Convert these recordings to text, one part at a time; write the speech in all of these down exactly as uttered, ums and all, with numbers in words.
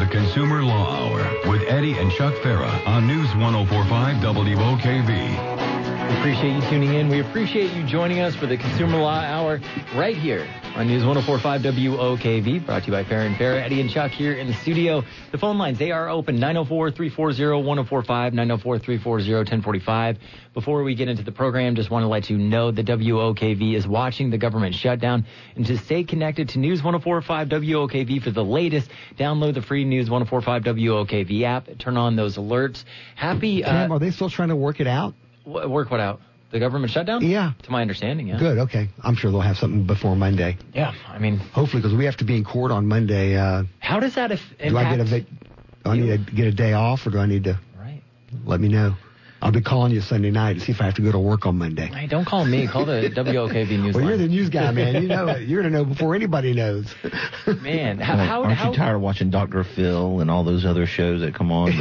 Consumer Law Hour with Eddie and Chuck Farah on News one oh four point five W O K V. We appreciate you tuning in. We appreciate you joining us for the Consumer Law Hour right here on News one oh four point five W O K V, brought to you by Farah and Farah. Eddie and Chuck here in the studio. The phone lines, they are open, nine oh four, three four zero, one oh four five, nine oh four, three four zero, one oh four five. Before we get into the program, just want to let you know that W O K V is watching the government shutdown. And to stay connected to News one oh four point five W O K V for the latest, download the free News one oh four point five W O K V app. Turn on those alerts. Happy... Uh, Tim, are they still trying to work it out? W- work what out? The government shutdown? Yeah. To my understanding, yeah. Good, okay. I'm sure they'll have something before Monday. Yeah, I mean... Hopefully, because we have to be in court on Monday. Uh, how does that if, impact... Do I get a, va- do I need to get a day off, or do I need to... Right. Let me know. I'll be calling you Sunday night to see if I have to go to work on Monday. Hey, don't call me. Call the W O K V news Well, line. you're the news guy, man. You know it. You're going to know before anybody knows. Man, how... Well, how aren't how, you tired of watching Doctor Phil and all those other shows that come on?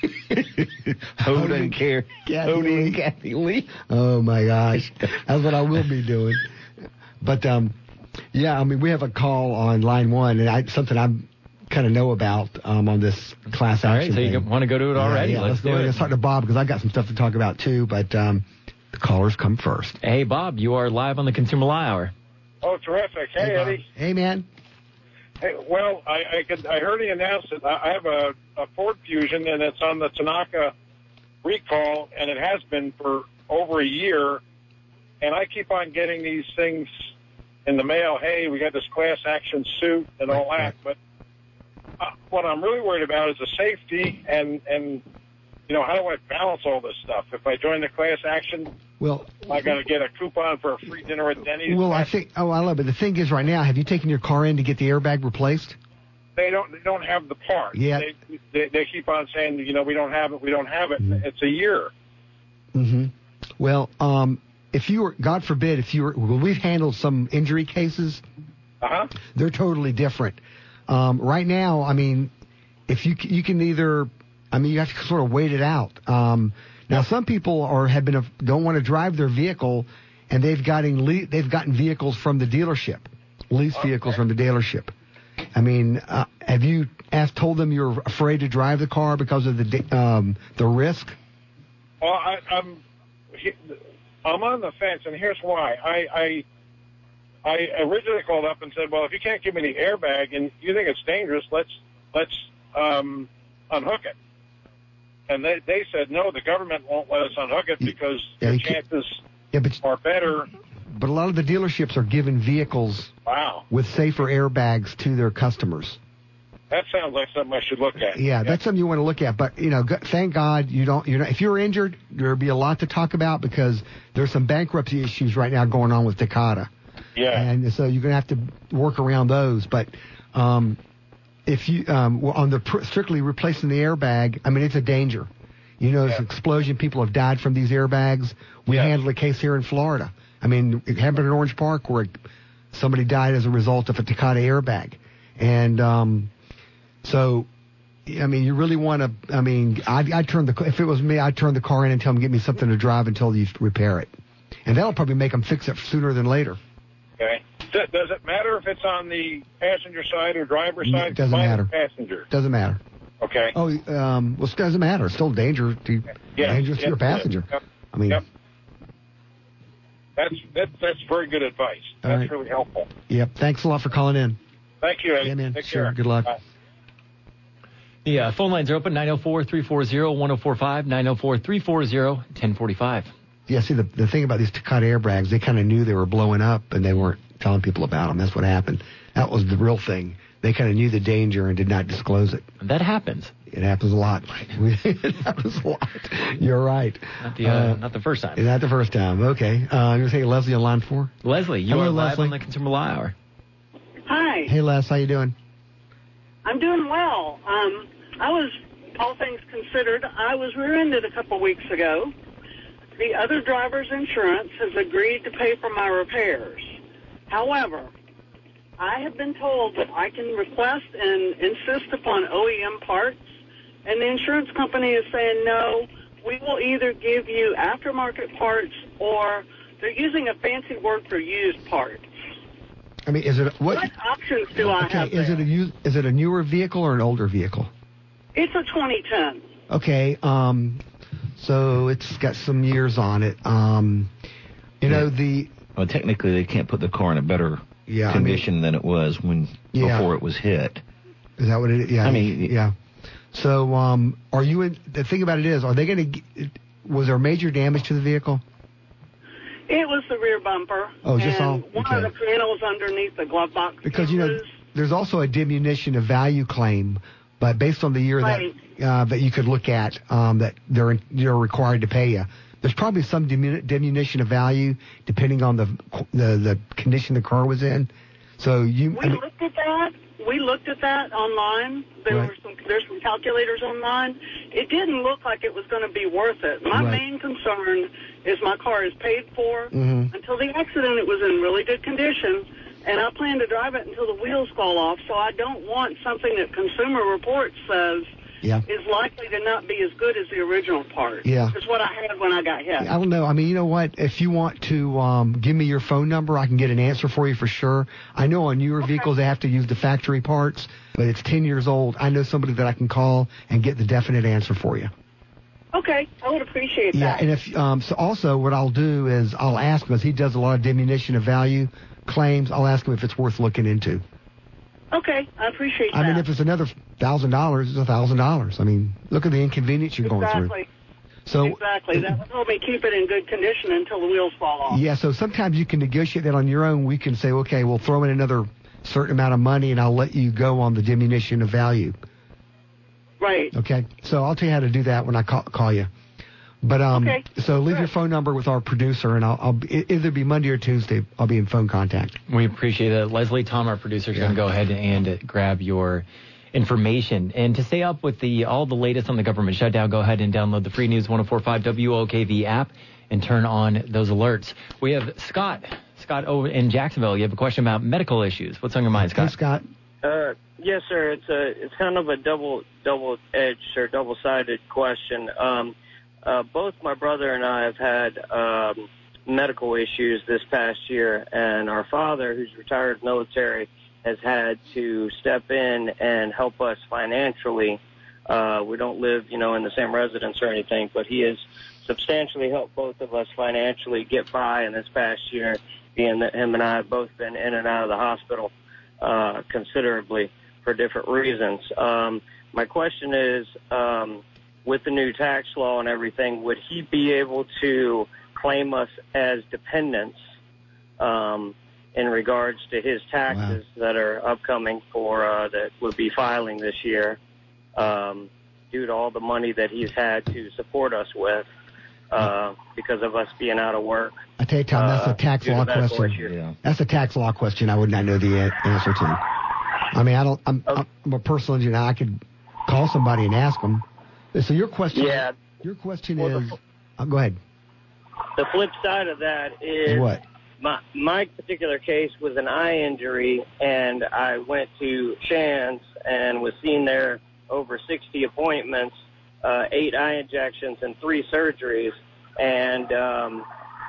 The Hoda and Care, Hoda and Kathy Lee. Oh, my gosh. That's what I will be doing. But, um, yeah, I mean, we have a call on line one, and I, something I'm... kind of know about um, on this class action. All right, so thing. you want to go to it already? Yeah, yeah, let's, let's do go it. ahead and talk to Bob, because I got some stuff to talk about too. But um, the callers come first. Hey, Bob, you are live on the Consumer Law Hour. Oh, terrific! Hey, hey Eddie. Hey, man. Hey, well, I I, could, I heard he announced it. I have a, a Ford Fusion, and it's on the Tanaka recall, and it has been for over a year. And I keep on getting these things in the mail. Hey, we got this class action suit and all right, that, right. but. Uh, what I'm really worried about is the safety and, and, you know, how do I balance all this stuff? If I join the class action, well, I got to get a coupon for a free dinner at Denny's. Well, I think, oh, I love it. The thing is right now, have you taken your car in to get the airbag replaced? They don't, they don't have the part. Yeah. They, they, they keep on saying, you know, we don't have it, we don't have it. Mm-hmm. It's a year. Mm-hmm. Well, um, if you were, God forbid, if you were, well, we've handled some injury cases. Uh-huh. They're totally different. Um, right now, I mean, if you you can either, I mean, you have to sort of wait it out. Um, now, some people are have been don't want to drive their vehicle, and they've gotten le- they've gotten vehicles from the dealership, leased Okay. vehicles from the dealership. I mean, uh, have you asked told them you're afraid to drive the car because of the um, the risk? Well, I, I'm I'm on the fence, and here's why. I. I I originally called up and said, well, if you can't give me the airbag and you think it's dangerous, let's let's um, unhook it. And they, they said, no, the government won't let us unhook it because yeah, the can, chances yeah, but, are better. But a lot of the dealerships are giving vehicles wow. with safer airbags to their customers. That sounds like something I should look at. Yeah, yeah. That's something you want to look at. But, you know, thank God you don't, you're not, if you're injured, there'll be a lot to talk about because there's some bankruptcy issues right now going on with Takata. Yeah. And so you're going to have to work around those. But um, if you, um, on the pr- strictly replacing the airbag, I mean, it's a danger. You know, there's yeah. an explosion. People have died from these airbags. We yeah. handled a case here in Florida. I mean, it happened in Orange Park where somebody died as a result of a Takata airbag. And um, so, I mean, you really want to, I mean, I'd, I'd turn the, if it was me, I'd turn the car in and tell them, get me something to drive until you repair it. And that'll probably make them fix it sooner than later. Okay. Does it matter if it's on the passenger side or driver side? It doesn't Mine matter. is passenger. Doesn't matter. Okay. Oh, um, well, it doesn't matter. It's still danger to, yeah. dangerous yeah. to your passenger. Yep. I mean, yep. That's that, that's very good advice. That's right. really helpful. Yep. Thanks a lot for calling in. Thank you, Eddie. Yeah, man. Take Sure. care. Good luck. Bye. The uh, phone lines are open, nine oh four, three four zero, one oh four five, nine oh four, three four zero, one oh four five. Yeah, see, the the thing about these Takata airbags, they kind of knew they were blowing up, and they weren't telling people about them. That's what happened. That was the real thing. They kind of knew the danger and did not disclose it. That happens. It happens a lot. It happens a lot. You're right. Not the, uh, uh, not the first time. Not the first time. Okay. Uh, I'm going to take Leslie on line four. Leslie, you Hello, are live Leslie. on the Consumer Law Hour. Hi. Hey, Les. How you doing? I'm doing well. Um, I was, all things considered, I was rear-ended a couple weeks ago. The other driver's insurance has agreed to pay for my repairs. However, I have been told that I can request and insist upon O E M parts, and the insurance company is saying, no, we will either give you aftermarket parts or they're using a fancy word for used parts. I mean, is it what? What options do I okay, have is there? it a used, is it a newer vehicle or an older vehicle? It's a twenty ten. Okay, um, so it's got some years on it. Um, you know, the... Well, technically, they can't put the car in a better yeah, condition I mean, than it was when yeah. before it was hit. Is that what it is? Yeah. I mean... Yeah. So, um, are you in... The thing about it is, are they going to... Was there major damage to the vehicle? It was the rear bumper. Oh, just and all... one okay. of the panels underneath the glove box. Because, you know, loose. there's also a diminution of value claim, but based on the year right. that uh, that you could look at, um, that they're you're required to pay you. There's probably some diminu- diminution of value depending on the the, the condition the car was in. So you. We I mean, looked at that. We looked at that online. There right. were some. There's some calculators online. It didn't look like it was going to be worth it. My right. main concern is my car is paid for. Mm-hmm. Until the accident, it was in really good condition, and I plan to drive it until the wheels fall off. So I don't want something that Consumer Reports says yeah. is likely to not be as good as the original part. Yeah. It's what I had when I got hit. I don't know. I mean, you know what? If you want to um, give me your phone number, I can get an answer for you for sure. I know on newer okay. vehicles they have to use the factory parts, but it's ten years old. I know somebody that I can call and get the definite answer for you. Okay, I would appreciate that. Yeah, and if um, so also what I'll do is I'll ask him, because he does a lot of diminution of value claims, I'll ask him if it's worth looking into. Okay, I appreciate I that. mean, if it's another thousand dollars, it's a thousand dollars. I mean, look at the inconvenience you're exactly. going through. So exactly. That would help me keep it in good condition until the wheels fall off. Yeah, so sometimes you can negotiate that on your own. We can say, okay, we'll throw in another certain amount of money, and I'll let you go on the diminution of value. Right. Okay, so I'll tell you how to do that when I call, call you. But um, okay. so leave Good. your phone number with our producer, and I'll, I'll either be Monday or Tuesday. I'll be in phone contact. We appreciate it. Leslie Tom, our producer, is yeah. going to go ahead and uh, grab your information. And to stay up with the all the latest on the government shutdown, go ahead and download the free News one oh four point five W O K V app and turn on those alerts. We have Scott. Scott over in Jacksonville. You have a question about medical issues. What's on your mind, Scott? Hey, Scott. Uh, yes, sir. It's a it's kind of a double double edged or double sided question. Um, uh, both my brother and I have had um, medical issues this past year, and our father, who's retired military, has had to step in and help us financially. Uh, we don't live, you know, in the same residence or anything, but he has substantially helped both of us financially get by in this past year, being that him and I have both been in and out of the hospital uh, considerably for different reasons. Um, my question is, um, with the new tax law and everything, would he be able to claim us as dependents um, in regards to his taxes wow. that are upcoming for uh, that would be filing this year um, due to all the money that he's had to support us with uh, because of us being out of work? I tell you, Tom, that's uh, a tax law question. Yeah. That's a tax law question I would not know the answer to. I mean, I don't. I'm, okay. I'm a personal engineer. I could call somebody and ask them. So your question, yeah. your question well, is, the, oh, go ahead. The flip side of that is what? My, my particular case was an eye injury, and I went to Shands and was seen there over sixty appointments, uh, eight eye injections, and three surgeries. And um,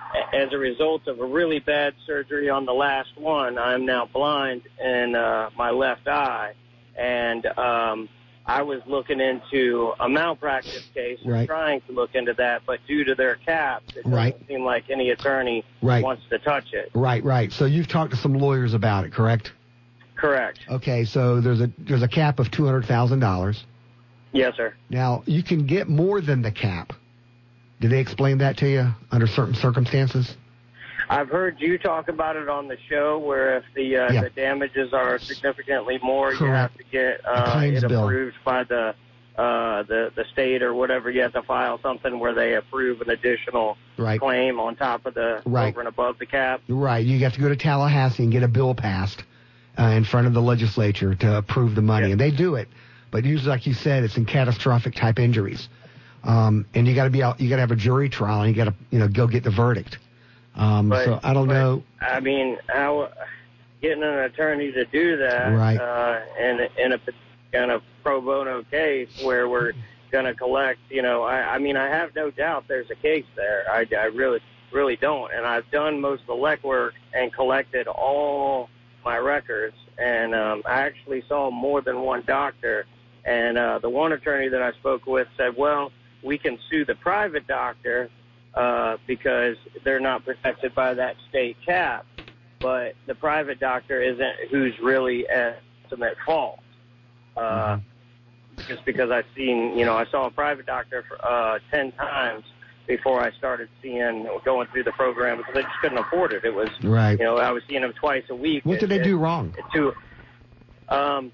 as a result of a really bad surgery on the last one, I'm now blind in uh, my left eye. And um, I was looking into a malpractice case, right. trying to look into that, but due to their caps, it doesn't right. seem like any attorney right. wants to touch it. Right, right. So you've talked to some lawyers about it, correct? Correct. Okay, so there's a there's a cap of two hundred thousand dollars. Yes, sir. Now, you can get more than the cap. Did they explain that to you under certain circumstances? I've heard you talk about it on the show, where if the uh, yeah. the damages are significantly more, Correct. you have to get uh, it bill. approved by the uh, the the state or whatever. You have to file something where they approve an additional right. claim on top of the right. over and above the cap. Right. You have to go to Tallahassee and get a bill passed uh, in front of the legislature to approve the money, yeah. and they do it. But usually, like you said, it's in catastrophic type injuries, um, and you got to be out. You got to have a jury trial, and you got to you know go get the verdict. Um, but, so I don't but, know. I mean, how getting an attorney to do that right. uh, in in a kind of pro bono case where we're going to collect, you know, I, I mean, I have no doubt there's a case there. I, I really, really don't. And I've done most of the legwork and collected all my records. And um, I actually saw more than one doctor. And uh, the one attorney that I spoke with said, well, we can sue the private doctor uh, because they're not protected by that state cap. But the private doctor isn't who's really at ultimate fault. Uh, mm-hmm. Just because I've seen, you know, I saw a private doctor for, uh, ten times before I started seeing, going through the program because I just couldn't afford it. It was, right. you know, I was seeing him twice a week. What did it, they do it, wrong? It, to, um,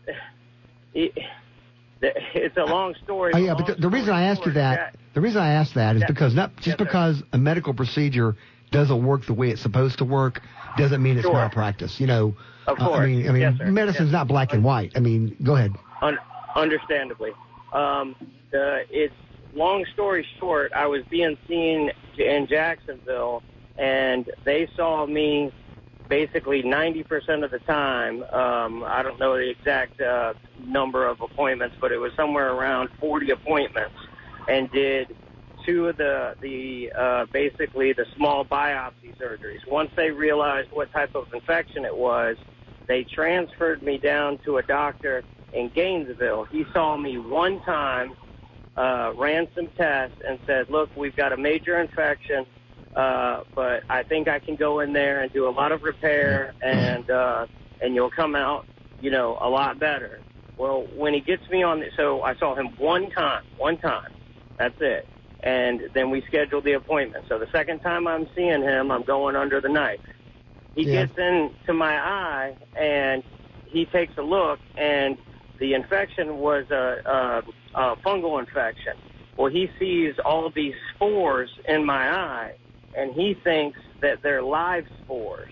it, it's a long story. Oh, yeah, but the, the reason I asked you that, the reason I asked that is that, because not just yes, because sir. a medical procedure doesn't work the way it's supposed to work doesn't mean it's sure. malpractice. You know, of course. Uh, I mean, I mean, yes, medicine's yes. not black and white. I mean, go ahead. Un- understandably, um, the, it's long story short. I was being seen in Jacksonville, and they saw me basically ninety percent of the time. Um, I don't know the exact uh, number of appointments, but it was somewhere around forty appointments, and did two of the, the uh, basically the small biopsy surgeries. Once they realized what type of infection it was, they transferred me down to a doctor in Gainesville. He saw me one time, uh, ran some tests, and said, look, we've got a major infection, uh, but I think I can go in there and do a lot of repair, and uh, and you'll come out, you know, a lot better. Well, when he gets me on, the, so I saw him one time, one time. That's it. And then we scheduled the appointment. So the second time I'm seeing him, I'm going under the knife. He yeah. gets into my eye, and he takes a look, and the infection was a, a, a fungal infection. Well, he sees all these spores in my eye, and he thinks that they're live spores.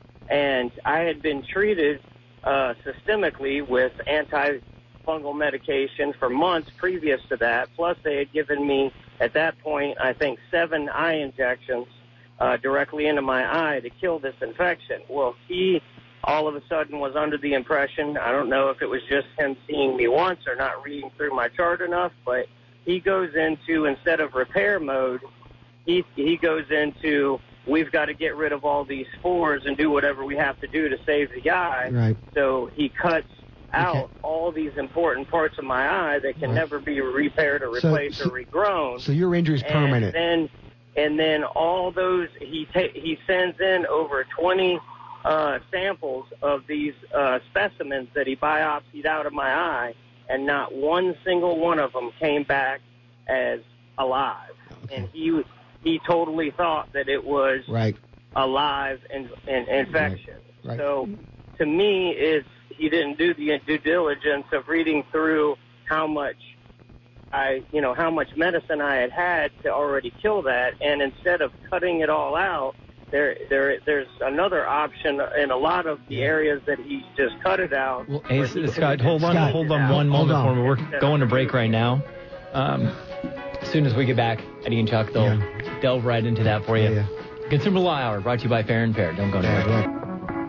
And I had been treated uh, systemically with antifungal medication for months previous to that, plus they had given me at that point, I think, seven eye injections uh, directly into my eye to kill this infection. Well, he all of a sudden was under the impression, I don't know if it was just him seeing me once or not reading through my chart enough, but he goes into, instead of repair mode, he he goes into, we've got to get rid of all these spores and do whatever we have to do to save the eye. Right. So he cuts out okay. all these important parts of my eye that can right. never be repaired or replaced so, so, or regrown. So your injury's permanent. And then, and then all those, he ta- he sends in over twenty uh, samples of these uh, specimens that he biopsied out of my eye, and not one single one of them came back as alive. Okay. And he he totally thought that it was right. a live in, in, infection. Right. Right. So to me, it's he didn't do the due diligence of reading through how much I, you know, how much medicine I had had to already kill that, and instead of cutting it all out, there, there, there's another option in a lot of the areas that he just cut it out. Well, hey, Scott, hold on, Scott, hold on one moment for me. We're going to break right now. Um, as soon as we get back, Eddie and Chuck, they'll yeah. delve right into that for you. Yeah, yeah. Consumer Law Hour, brought to you by Fair and Fair. Don't go anywhere. Yeah, yeah.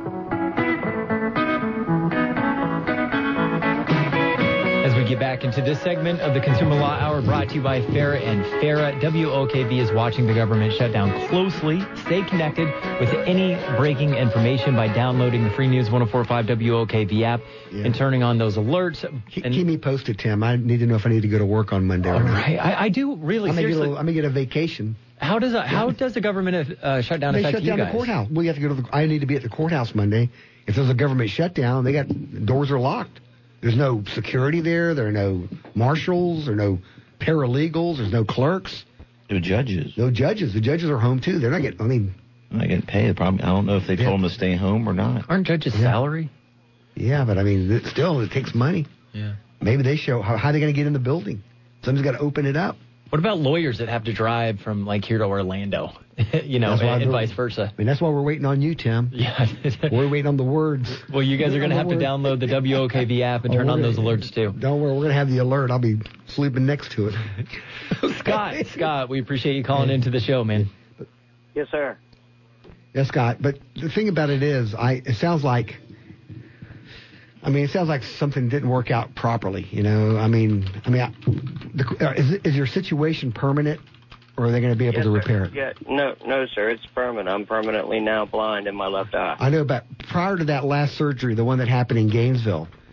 Get back into this segment of the Consumer Law Hour, brought to you by Fair and Fair. W O K V is watching the government shutdown closely. Stay connected with any breaking information by downloading the free News one oh four point five W O K V app yeah. and turning on those alerts. Keep, and, keep me posted, Tim. I need to know if I need to go to work on Monday. All right, I, I do really. I may, seriously. get a, I may get a vacation. How does a, how does the government uh, shutdown they affect shut you down guys? The courthouse. We have to go to the. I need to be at the courthouse Monday. If there's a government shutdown, they got doors are locked. There's no security there. There are no marshals. There are no paralegals. There's no clerks. No judges. No judges. The judges are home, too. They're not getting, I mean... They're not getting paid. Probably, I don't know if they yeah. told them to stay home or not. Aren't judges' yeah. salary? Yeah, but I mean, it, still, it takes money. Yeah. Maybe they show, how, how are they going to get in the building? Somebody's got to open it up. What about lawyers that have to drive from, like, here to Orlando? you know, and, and vice versa. I mean, that's why we're waiting on you, Tim. Yeah. We're waiting on the words. Well, you guys are going to have to download the W O K V app and oh, turn on those alerts, too. Don't worry. We're going to have the alert. I'll be sleeping next to it. Scott, Scott, we appreciate you calling into the show, man. Yes, sir. Yes, Scott. But the thing about it is, I it sounds like... I mean, it sounds like something didn't work out properly, you know. I mean, I mean, I, the, is, is your situation permanent, or are they going to be able yes, to sir. repair it? Yeah, no, no, sir. It's permanent. I'm permanently now blind in my left eye. I know, but prior to that last surgery, the one that happened in Gainesville,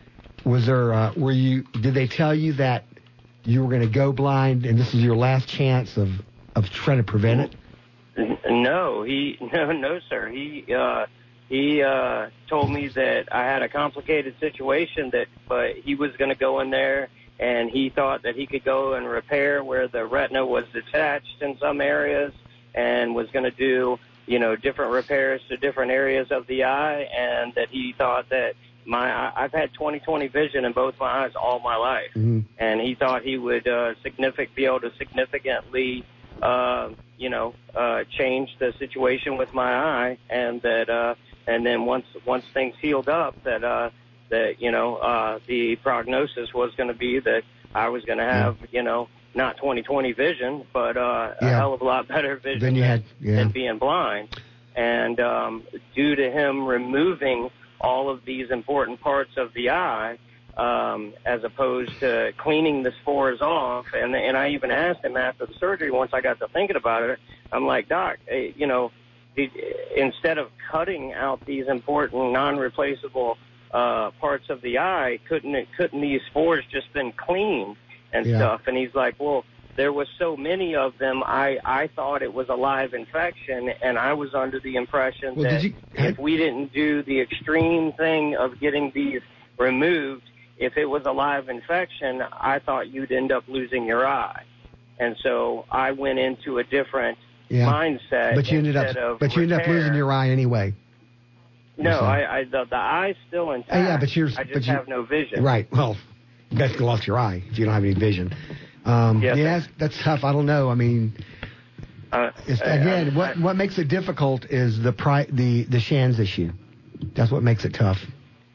Was there? Uh, were you? Did they tell you that you were going to go blind, and this is your last chance of of trying to prevent it? No, he no no sir. He uh, he uh, told me that I had a complicated situation, that but he was going to go in there, and he thought that he could go and repair where the retina was detached in some areas, and was going to do you know different repairs to different areas of the eye, and that he thought that my I've had twenty twenty vision in both my eyes all my life, mm-hmm. and he thought he would uh, significant be able to significantly. Uh, you know, uh, change the situation with my eye, and that, uh, and then once once things healed up, that uh, that you know, uh, the prognosis was going to be that I was going to have, yeah. you know, not twenty twenty vision, but uh, yeah. a hell of a lot better vision than, you had, yeah. than being blind. And um, due to him removing all of these important parts of the eye, Um, as opposed to cleaning the spores off. And and I even asked him after the surgery, once I got to thinking about it, I'm like, Doc, hey, you know, did, instead of cutting out these important non-replaceable uh, parts of the eye, couldn't it, couldn't these spores just been cleaned and yeah. stuff? And he's like, well, there was so many of them, I, I thought it was a live infection, and I was under the impression well, that you, if we didn't do the extreme thing of getting these removed, if it was a live infection, I thought you'd end up losing your eye. And so I went into a different yeah. mindset. But you ended up, of but you ended up losing your eye anyway. No, I, I the, the eye's still intact. Oh, yeah, but you're, I just but you, have no vision. Right. Well, you basically lost your eye if you don't have any vision. Um, yes, yeah, that's tough. I don't know. I mean, uh, it's, again, I, what I, what makes it difficult is the pri- the the Shands issue. That's what makes it tough.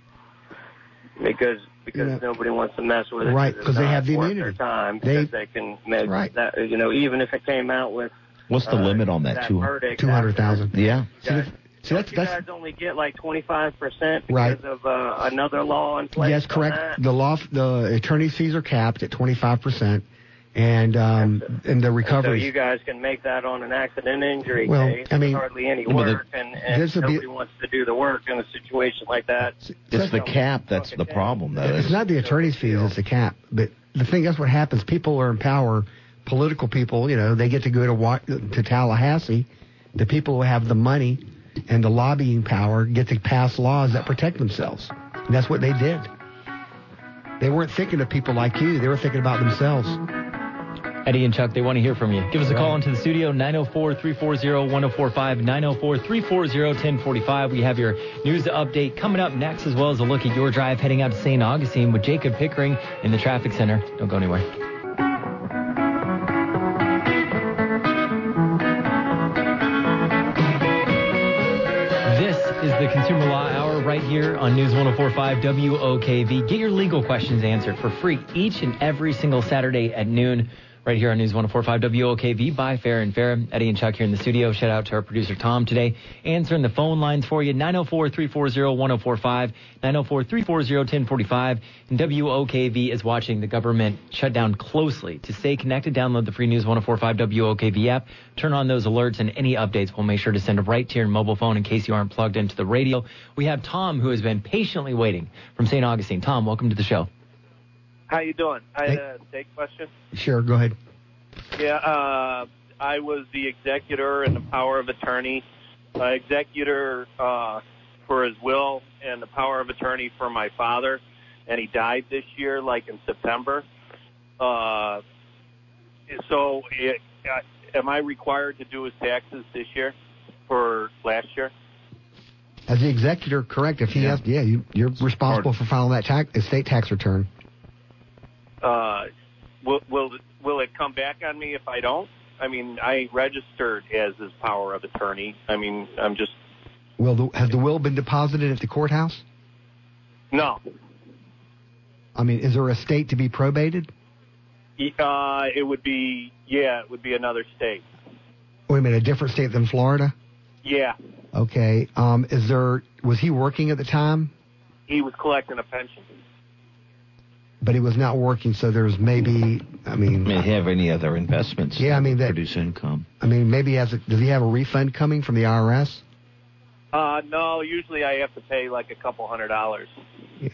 Because. Because yeah. nobody wants to mess with it. Right, because they have the immunity. Their time because they, they can make right. that, you know, even if it came out with. What's the uh, limit on that? that Two hundred thousand. Yeah. See, guys, see, that's, you that's, guys only get like twenty-five percent because right. of uh, another law in place. Yes, correct. The law, the attorney's fees are capped at twenty-five percent, and um, and the recovery. So you guys can make that on an accident injury well, case. I mean, hardly any well, work, the, and, and nobody be, wants to do the work in a situation like that. It's the cap that's the problem, though. It's not the attorney's fees; it's the cap. But the thing is, what happens? People are in power. Political people, you know, they get to go to to Tallahassee. The people who have the money and the lobbying power get to pass laws that protect themselves. And that's what they did. They weren't thinking of people like you. They were thinking about themselves. Eddie and Chuck, they want to hear from you. Give us a call into the studio, nine oh four, three four zero, one oh four five, nine oh four, three four zero, one oh four five. We have your news update coming up next, as well as a look at your drive heading out to Saint Augustine with Jacob Pickering in the traffic center. Don't go anywhere. This is the Consumer Law Hour right here on News one oh four point five W O K V. Get your legal questions answered for free each and every single Saturday at noon. Right here on News one oh four point five W O K V by Fair and Fair. Eddie and Chuck here in the studio. Shout out to our producer Tom today. Answering the phone lines for you, nine oh four, three four zero, one oh four five, nine oh four, three four zero, one oh four five. And W O K V is watching the government shut down closely. To stay connected, download the free News one oh four point five W O K V app. Turn on those alerts, and any updates we'll make sure to send them right to your mobile phone in case you aren't plugged into the radio. We have Tom, who has been patiently waiting from Saint Augustine. Tom, welcome to the show. How you doing? I had a take question. Sure, go ahead. Yeah, uh, I was the executor and the power of attorney, uh, executor uh, for his will and the power of attorney for my father, and he died this year, like in September. Uh, so, it, uh, am I required to do his taxes this year for last year? As the executor, correct. If he yeah. has, yeah, you, you're responsible for filing that tax, estate tax return. Uh, will will will it come back on me if I don't? I mean, I registered as his power of attorney. I mean, I'm just. Well, the, has the will been deposited at the courthouse? No. I mean, is there a state to be probated? Uh, it would be, yeah, it would be another state. Wait a minute, a different state than Florida? Yeah. Okay. Um, is there? Was he working at the time? He was collecting a pension. But he was not working, so there's maybe, I mean... May he have any other investments yeah, I mean, that produce income? I mean, maybe he has a, does he have a refund coming from the I R S? Uh, no, usually I have to pay like a couple hundred dollars. Yeah,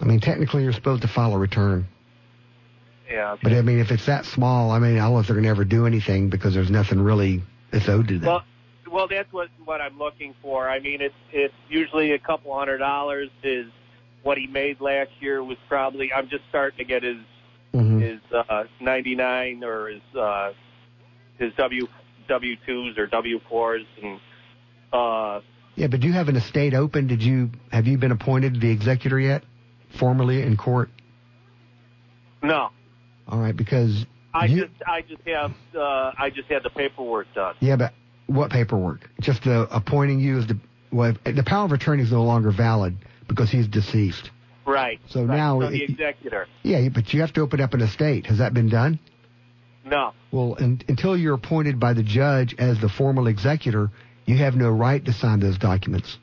mean, technically you're supposed to file a return. Yeah. Okay. But, I mean, if it's that small, I mean, I don't know if they're going to ever do anything because there's nothing really that's owed to them. Well, well, that's what what I'm looking for. I mean, it's it's usually a couple hundred dollars. Is what he made last year was probably. I'm just starting to get his mm-hmm. his uh, ninety-nine or his uh, his W W twos or W fours and. Uh, yeah, but do you have an estate open? Did you have you been appointed the executor yet, formally in court? No. All right, because I you, just I just have uh, I just had the paperwork done. Yeah, but what paperwork? Just the appointing you as the well, the power of attorney is no longer valid because he's deceased. Right. So right. now so the it, executor. Yeah, but you have to open up an estate. Has that been done? No. Well, in, until you're appointed by the judge as the formal executor, you have no right to sign those documents.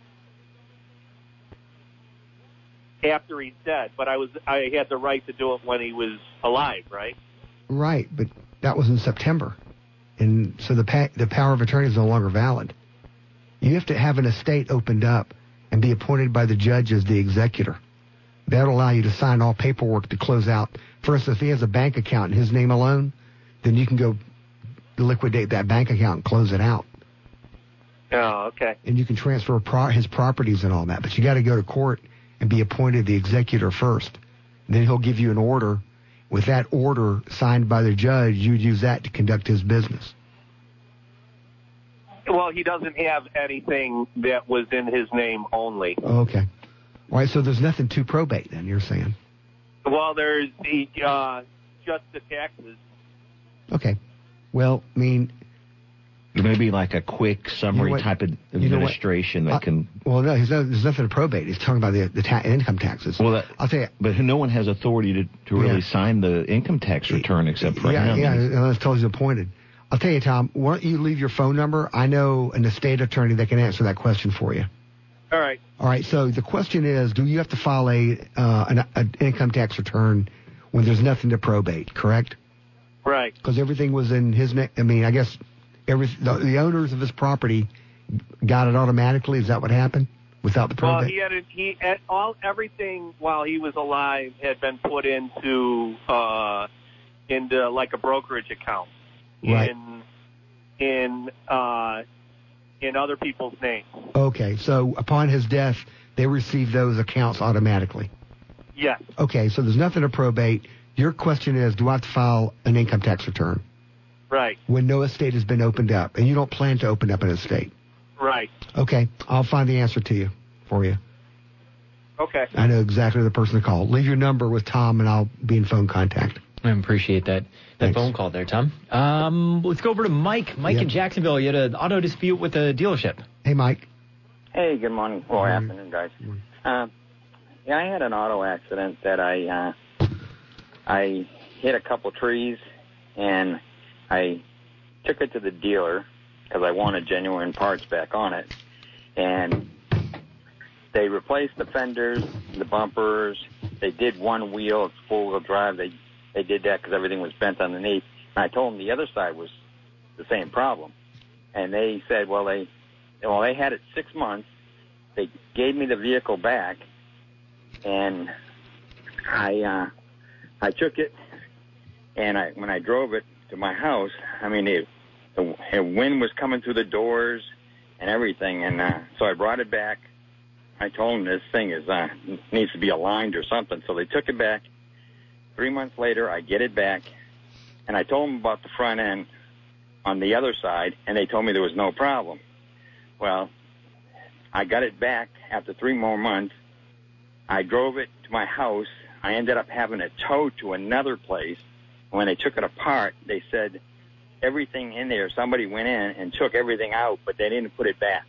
After he's dead, but I was I had the right to do it when he was alive, right? Right, but that was in September, and so the pa- the power of attorney is no longer valid. You have to have an estate opened up and be appointed by the judge as the executor. That'll allow you to sign all paperwork to close out. For instance, if he has a bank account in his name alone, then you can go liquidate that bank account and close it out. Oh, okay. And you can transfer pro- his properties and all that, but you got to go to court and be appointed the executor first. And then he'll give you an order. With that order signed by the judge, you'd use that to conduct his business. Well, he doesn't have anything that was in his name only. Okay. All right, so there's nothing to probate then, you're saying? Well, there's the uh, just the taxes. Okay. Well, I mean... Maybe like a quick summary you know type of you know administration that uh, can... Well, no, there's, no, there's nothing to probate. He's talking about the, the ta- income taxes. Well, that, I'll tell you... But no one has authority to, to really yeah. sign the income tax return except for yeah, him. Yeah, yeah, unless he's appointed. I'll tell you, Tom, why don't you leave your phone number? I know an estate attorney that can answer that question for you. All right. All right, so the question is, do you have to file a uh, an, an income tax return when there's nothing to probate, correct? Right. Because everything was in his name. I mean, I guess every the, the owners of his property got it automatically. Is that what happened without the probate? Well, he had a, he had all everything while he was alive had been put into uh, into like a brokerage account right. in in uh, in other people's names. Okay, so upon his death, they received those accounts automatically. Yes. Okay, so there's nothing to probate. Your question is, do I have to file an income tax return? Right. When no estate has been opened up, and you don't plan to open up an estate. Right. Okay, I'll find the answer to you for you. Okay. I know exactly the person to call. Leave your number with Tom, and I'll be in phone contact. I appreciate that that Thanks. phone call there, Tom. Um, let's go over to Mike. Mike yep. in Jacksonville. You had an auto dispute with a dealership. Hey, Mike. Hey, good morning or mm-hmm. afternoon, guys. Mm-hmm. Uh, yeah, I had an auto accident that I uh, I hit a couple trees, and I took it to the dealer because I wanted genuine parts back on it, and they replaced the fenders, the bumpers. They did one wheel, it's four-wheel drive. They they did that because everything was bent underneath. And I told them the other side was the same problem, and they said, well, they well they had it six months. They gave me the vehicle back, and I uh, I took it, and I when I drove it to my house, I mean, it, the, the wind was coming through the doors and everything, and uh, so I brought it back. I told them this thing is uh, needs to be aligned or something, so they took it back. Three months later, I get it back, and I told them about the front end on the other side, and they told me there was no problem. Well, I got it back after three more months. I drove it to my house. I ended up having it towed to another place. When they took it apart, they said everything in there, somebody went in and took everything out, but they didn't put it back.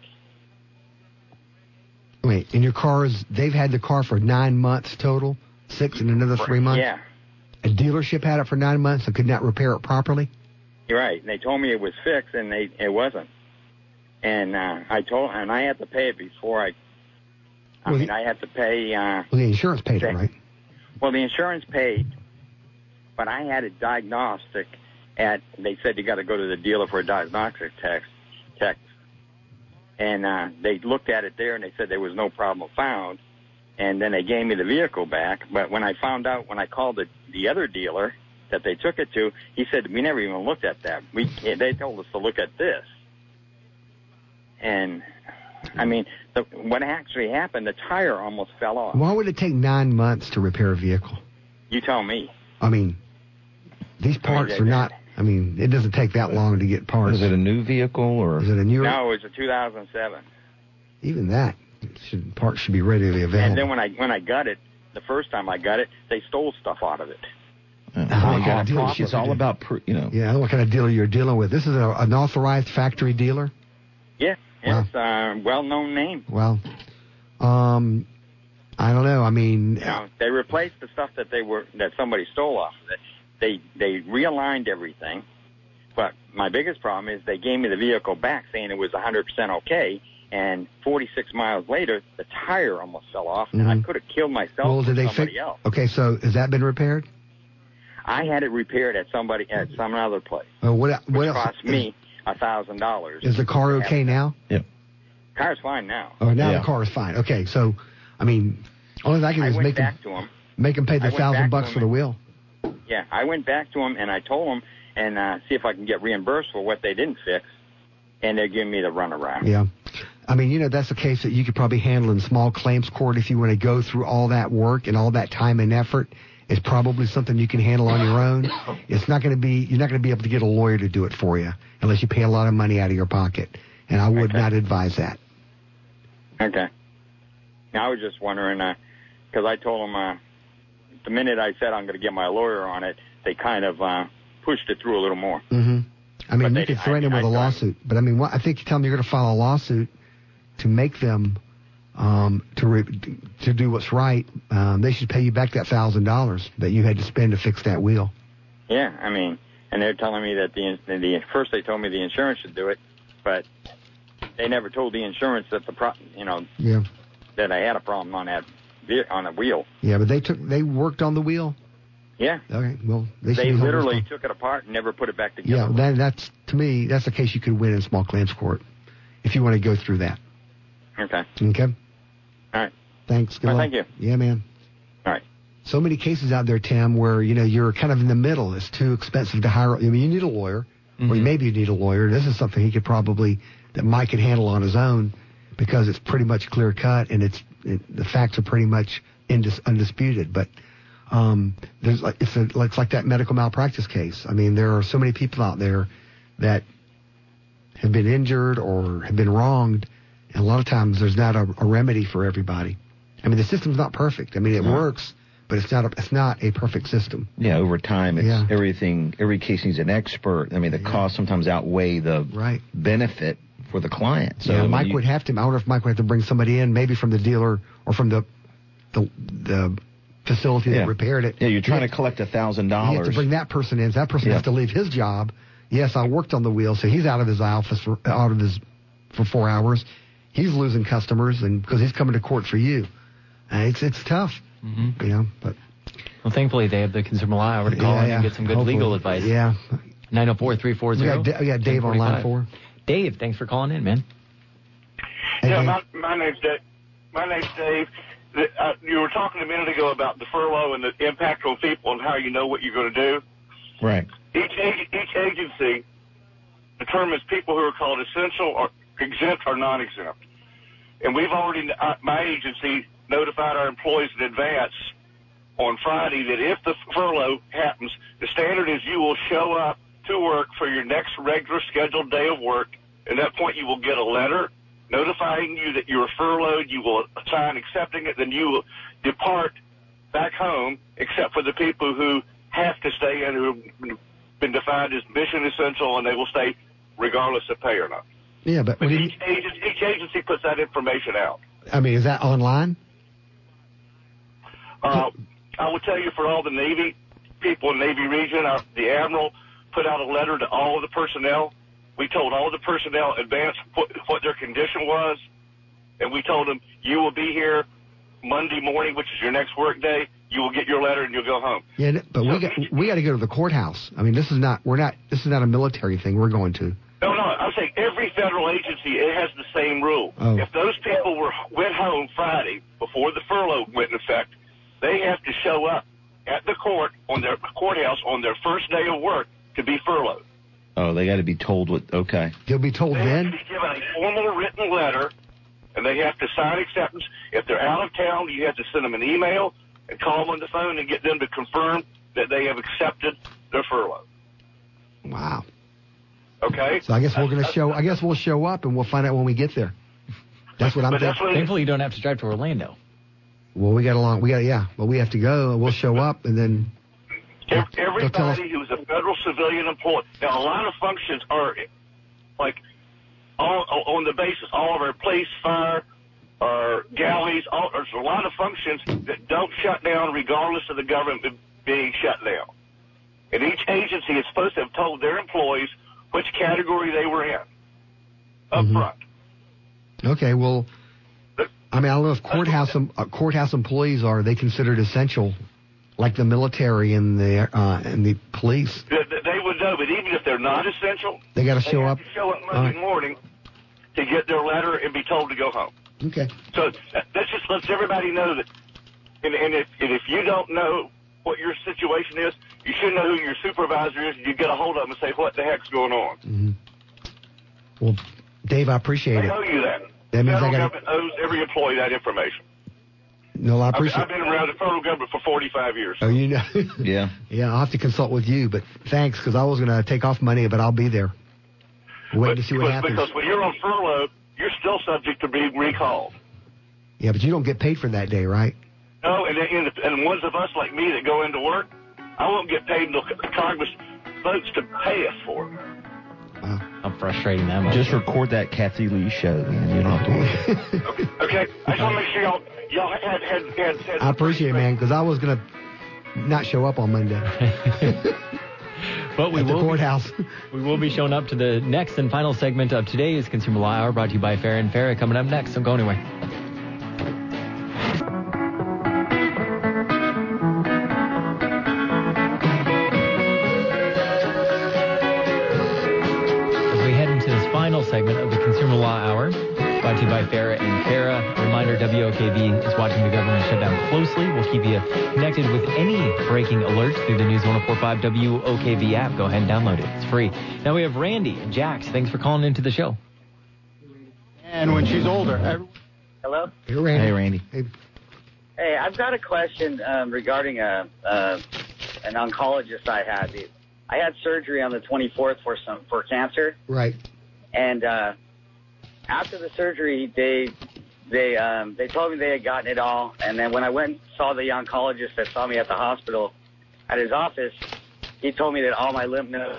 Wait, in your cars, they've had the car for nine months total? Six in another three months? Yeah. A dealership had it for nine months and could not repair it properly? You're right. And they told me it was fixed, and they it wasn't. And uh, I told, and I had to pay it before I. I well, mean, I had to pay. Uh, well, the insurance paid it, right? Well, the insurance paid, but I had a diagnostic at. They said you got to go to the dealer for a diagnostic test. Test. And uh, they looked at it there, and they said there was no problem found. and then they gave me the vehicle back. But when I found out, when I called the, the other dealer that they took it to, he said, we never even looked at that. We They told us to look at this. And, I mean, the, what actually happened, the tire almost fell off. Why would it take nine months to repair a vehicle? You tell me. I mean, these parts I mean, are not, I mean, it doesn't take that long to get parts. Is it a new vehicle or? Is it a newer? No, it's a two thousand seven. Even that, should, parts should be readily available. And then when I when I got it, the first time I got it, they stole stuff out of it. Uh, Oh, you got dealer- it's all about, pr- you know. Yeah, what kind of dealer you're dealing with? This is a, an authorized factory dealer? Yeah, Wow. it's a well-known name. Well, um, I don't know. I mean, You know, they replaced the stuff that they were that somebody stole off of it. They they realigned everything. But my biggest problem is they gave me the vehicle back saying it was one hundred percent okay, and forty-six miles later, the tire almost fell off, and I Mhm. could have killed myself well, or did they somebody fix? else. Okay, so has that been repaired? I had it repaired at somebody at some other place, Uh, what what which else? cost me a thousand dollars. Is the car okay now? Car's fine now. Oh, now Yeah. the car is fine. Okay, so, I mean, only thing I can do I is went make them, back to him. make them pay the I went thousand back to bucks him for the and- wheel. Yeah, I went back to him and I told him and uh, see if I can get reimbursed for what they didn't fix, and they're giving me the runaround. Yeah. I mean, you know, that's a case that you could probably handle in small claims court if you want to go through all that work and all that time and effort. It's probably something you can handle on your own. It's not going to be, you're not going to be able to get a lawyer to do it for you unless you pay a lot of money out of your pocket. And I would Okay. not advise that. Okay. Now I was just wondering, because I told them uh, the minute I said I'm going to get my lawyer on it, they kind of uh, pushed it through a little more. Mm-hmm. I mean, But you they- could threaten I- them with I a tried. lawsuit. But I mean, what, I think you tell them you're going to file a lawsuit to make them um, to re, to do what's right. Um, they should pay you back that thousand dollars that you had to spend to fix that wheel. Yeah, I mean, and they're telling me that the, the first they told me the insurance should do it, but they never told the insurance that the pro, you know, Yeah. that I had a problem on that ve- on a wheel. Yeah, but they took they worked on the wheel. Yeah, Okay, well they, should they be held literally responsible. took it apart and never put it back Yeah, together. that, that's to me that's a case you could win in small claims court if you want to go through that. Okay. Okay. All right. Thanks. Good All luck. right, thank Yeah, man. All right. So many cases out there, Tim, where you know you're kind of in the middle. It's too expensive to hire. I mean, you need a lawyer, Mm-hmm. or maybe you need a lawyer. This is something he could probably that Mike could handle on his own because it's pretty much clear cut and it's it, the facts are pretty much indis, undisputed. But um, there's like it's, a, it's like that medical malpractice case. I mean, there are so many people out there that have been injured or have been wronged, and a lot of times there's not a, a remedy for everybody. I mean, the system's not perfect. I mean, it No. works, but it's not a, it's not a perfect system. Yeah, over time, it's Yeah. everything. Every case needs an expert. I mean, the costs sometimes outweigh the Right. benefit for the client. So yeah, I mean, Mike you- would have to. I wonder if Mike would have to bring somebody in, maybe from the dealer or from the the the facility Yeah. that repaired it. Yeah, you're trying You to collect a thousand have- You have dollars. to bring that person in. So that person Yeah. has to leave his job. Yes, I worked on the wheel, so he's out of his office for out of his for four hours. He's losing customers, and because he's coming to court for you, uh, it's it's tough, Mm-hmm. you know. But Well, thankfully, they have the Consumer Law Hour to call yeah, in yeah. and get some good Hopefully. legal advice. Yeah, nine oh four, three four we zero. got, Da- we got Dave on line four. Dave, thanks for calling in, man. Hey, Yeah, Dave. my, my name's Dave. My name's Dave. The- Uh, you were talking a minute ago about the furlough and the impact on people and how you know what you're going to do. Right. Each ag- each agency determines people who are called essential or exempt or non-exempt. And we've already, uh, my agency notified our employees in advance on Friday that if the furlough happens, the standard is you will show up to work for your next regular scheduled day of work. At that point, you will get a letter notifying you that you are furloughed. You will sign accepting it. Then you will depart back home, except for the people who have to stay in, who have been defined as mission essential, and they will stay regardless of pay or not. Yeah, but But what do you, each agency, each agency puts that information out. I mean, is that online? Uh, I will tell you, for all the Navy people in Navy region, our, the Admiral put out a letter to all of the personnel. We told all of the personnel in advance what, what their condition was, and we told them, you will be here Monday morning, which is your next work day. You will get your letter and you'll go home. Yeah, but we got we got to go to the courthouse. I mean, this is not we're not this is not a military thing. We're going to. No, no, I'm saying every federal agency, it has the same rule. Oh. If those people were went home Friday before before the furlough went in effect, they have to show up at the court on their courthouse on their first day of work to be furloughed. Oh, they got to be told what, okay. They'll be told they then? They have to be given a formal written letter, and they have to sign acceptance. If they're out of town, you have to send them an email and call them on the phone and get them to confirm that they have accepted their furlough. Wow. Okay? So I guess we're going to show, I guess we'll show up and we'll find out when we get there. That's what I'm thinking. Thankfully, you don't have to drive to Orlando. Well, we got along, we got, yeah, but we have to go and we'll show up and then. Everybody who's a federal civilian employee. Now, a lot of functions are like all on the basis, all of our police, fire, our galleys, all, there's a lot of functions that don't shut down regardless of the government being shut down. And each agency is supposed to have told their employees which category they were in up mm-hmm. front. Okay, well, I mean, I don't know if courthouse uh, courthouse employees are they considered essential, like the military and the uh, and the police. They, they would know, but even if they're not essential, they got to show up. To show up Monday right. morning to get their letter and be told to go home. Okay. So that, that just lets everybody know that. And, and if and if you don't know what your situation is, you should know who your supervisor is. You get a hold of them and say, "What the heck's going on?" Mm-hmm. Well, Dave, I appreciate they it. They owe you that. That means federal I got government owes every employee that information. No, I appreciate. I've, I've been around the federal government for forty-five years. Oh, you know. yeah. Yeah, I'll have to consult with you, but thanks, because I was going to take off money, but I'll be there. Waiting but, to see what because, happens. Because when you're on furlough, you're still subject to being recalled. Yeah, but you don't get paid for that day, right? No, and and, and ones of us like me that go into work, I won't get paid until Congress votes to pay us for it. Wow. I'm frustrating them. Just record that Kathy Lee show, man. You don't have to worry. okay. okay. I just want to make sure y'all, y'all had, had, had, had... I appreciate it, man, because I was going to not show up on Monday. But we At the will courthouse. Be, we will be showing up to the next and final segment of today's Consumer Law Hour, brought to you by Farah and Farah. Coming up next, don't go anywhere. Segment of the Consumer Law Hour, brought to you by Farah and Farah. Reminder, W O K V is watching the government shutdown closely. We'll keep you connected with any breaking alerts through the News one oh four point five W O K V app. Go ahead and download it. It's free. Now we have Randy and Jax. Thanks for calling into the show. And when she's older. Everyone... Hello? Hey, Randy. Hey, Randy. Hey, hey I've got a question um, regarding a, uh, an oncologist I had. I had surgery on the twenty-fourth for some for cancer. Right. And uh, after the surgery, they they um, they told me they had gotten it all. And then when I went and saw the oncologist that saw me at the hospital, at his office, he told me that all my lymph nodes.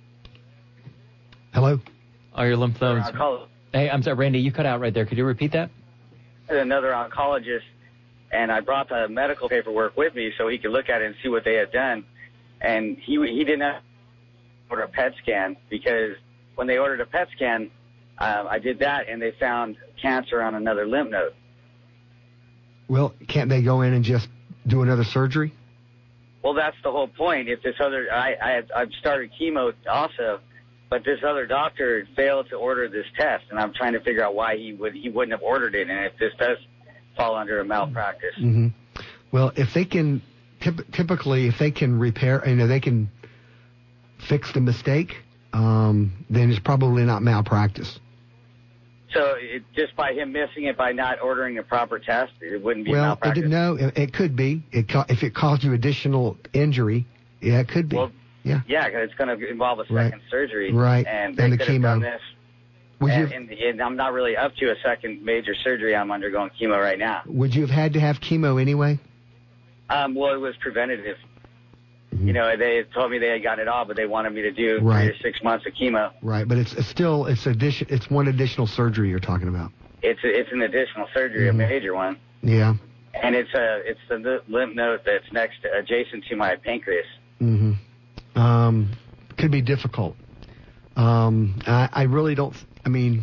Hello? All your lymph nodes. Hey, I'm sorry, Randy, you cut out right there. Could you repeat that? Another oncologist, and I brought the medical paperwork with me so he could look at it and see what they had done. And he he didn't have to order a P E T scan because when they ordered a P E T scan, uh, I did that, and they found cancer on another lymph node. Well, can't they go in and just do another surgery? Well, that's the whole point. If this other, I, I had, I've started chemo also, but this other doctor failed to order this test, and I'm trying to figure out why he would he wouldn't have ordered it, and if this does fall under a malpractice. Mm-hmm. Well, if they can, typ- typically, if they can repair, you know, they can fix the mistake. Um, then it's probably not malpractice. So it, just by him missing it, by not ordering a proper test, it wouldn't be well, malpractice? Well, no, it, it could be. It co- if it caused you additional injury, yeah, it could be. Well, yeah, yeah, because it's going to involve a second right. surgery. Right, and they and the could have chemo. done this. Would and, you, and, and I'm not really up to a second major surgery. I'm undergoing chemo right now. Would you have had to have chemo anyway? Um, well, it was preventative. Mm-hmm. You know, they had told me they had gotten it all, but they wanted me to do right. three to six months of chemo. Right, but it's, it's still it's addition. It's one additional surgery you're talking about. It's a, it's an additional surgery, mm-hmm. a major one. Yeah. And it's a it's the lymph node that's next to, adjacent to my pancreas. Mm-hmm. Um, could be difficult. Um, I, I really don't. I mean,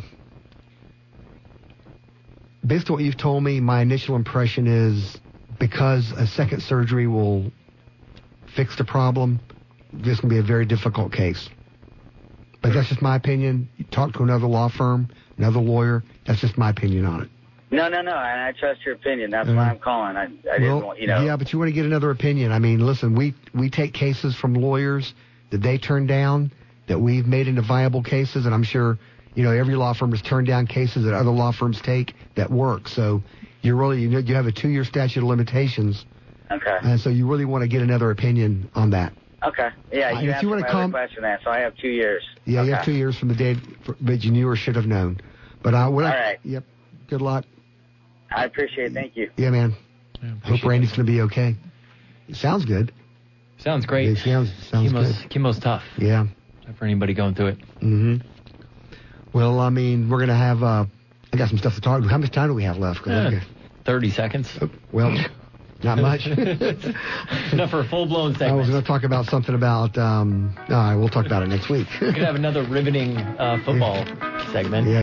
based on what you've told me, my initial impression is because a second surgery will fix the problem, this can be a very difficult case. But that's just my opinion. You talk to another law firm, another lawyer. That's just my opinion on it. No, no, no. And I trust your opinion. That's uh, why I'm calling. I, I well, didn't want, you know. Yeah, but you want to get another opinion. I mean, listen, we, we take cases from lawyers that they turn down, that we've made into viable cases, and I'm sure, you know, every law firm has turned down cases that other law firms take that work. So you're really, you know, you have a two-year statute of limitations. Okay. And so you really want to get another opinion on that. Okay. Yeah, you uh, answered my com- other question there, so I have two years. Yeah, okay. you have two years from the date that you knew or should have known. But uh, what All I, right. Yep. Good luck. I appreciate it. Thank you. Yeah, man. Yeah, hope Randy's going to be okay. It sounds good. Sounds great. It sounds, sounds chemo's, good. Chemo's tough. Yeah. For anybody going through it. Mm-hmm. Well, I mean, we're going to have, uh, I got some stuff to talk about. How much time do we have left? Yeah, thirty seconds. Oh, well, not much. Enough for a full-blown segment. I was going to talk about something about, um, all right, we'll talk about it next week. We're going to have another riveting uh, football segment. Yeah.